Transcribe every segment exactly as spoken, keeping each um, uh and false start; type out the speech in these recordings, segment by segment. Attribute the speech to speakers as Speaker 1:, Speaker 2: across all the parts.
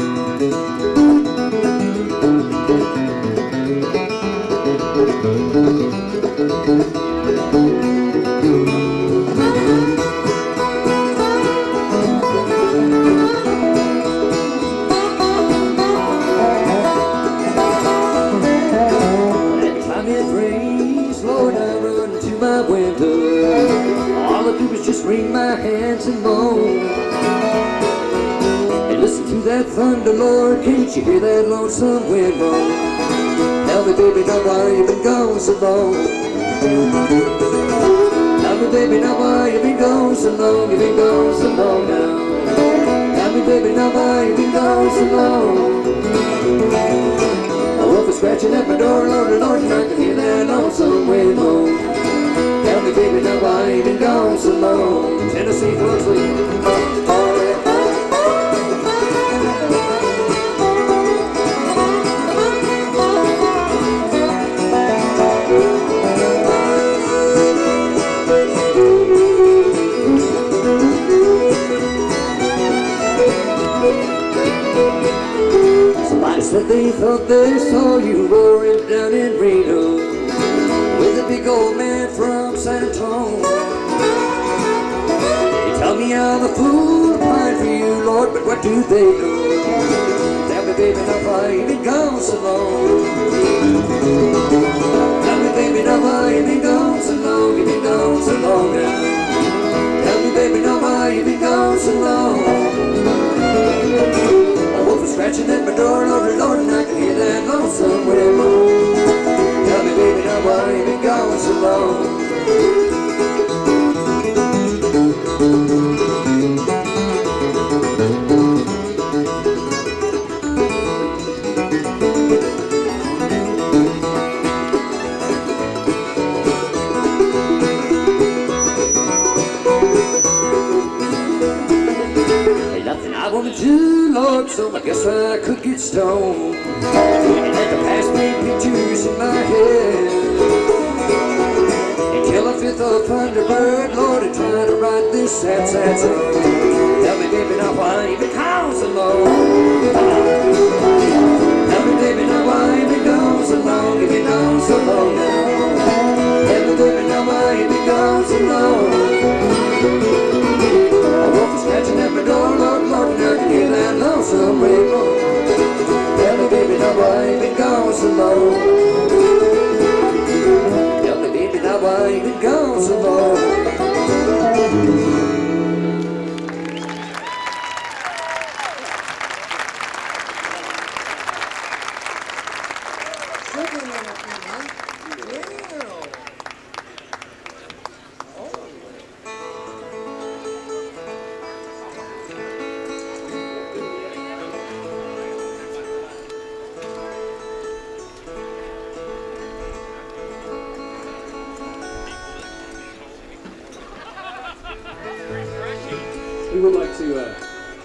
Speaker 1: Wring my hands and moan and listen to that thunder, Lord. Can't you hear that lonesome wind moan? Tell me, baby, now why you been gone so long? Tell me, baby, now why you been gone so long? You been gone so long now. Tell me, baby, now why you been gone so long? A wolf is scratching at my door, Lord, Lord, and I can hear that lonesome wind moan. Tell me, baby, now why you been gone so long? Tennessee flood sleep. Somebody said they thought they saw you roaring down in Reno with a big old man from San Antonio. They tell me I'm a fool to pine for you, Lord, but what do they know? Tell me, baby, now why you been gone so long? Tell me, baby, now why you been gone so long? You been gone so long now. Tell me, baby, now why you been gone so long? A wolf is scratching at my door, Lord, Lord, and I can hear that lonesome wind moan. Tell me, baby, now why you been gone so long? Ain't nothing I wanna do, Lord, so I guess I could get stoned and let the past make pictures in my head and kill a fifth of Thunderbird, Lord, and try to write this sad, sad song. Tell me, baby, now why you been gone so long? Tell me, baby, now why you been gone so long? You been gone so long now. Tell me, baby, now why you been gone so long? A wolf is scratching at my door, Lord, Lord, and I can hear that lonesome wind moan. Tell me, baby, now why you been gone so long? Tell me, baby, now why you been gone so long?
Speaker 2: We would like to uh,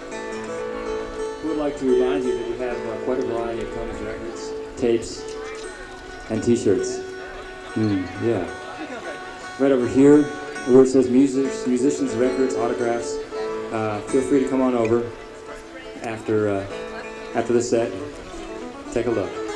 Speaker 2: we would like to remind you that we have uh, quite a variety of Tony's records, tapes, and T-shirts. Mm, yeah. Right over here, where it says music, musicians, records, autographs. Uh, feel free to come on over after uh, after the set. Take a look.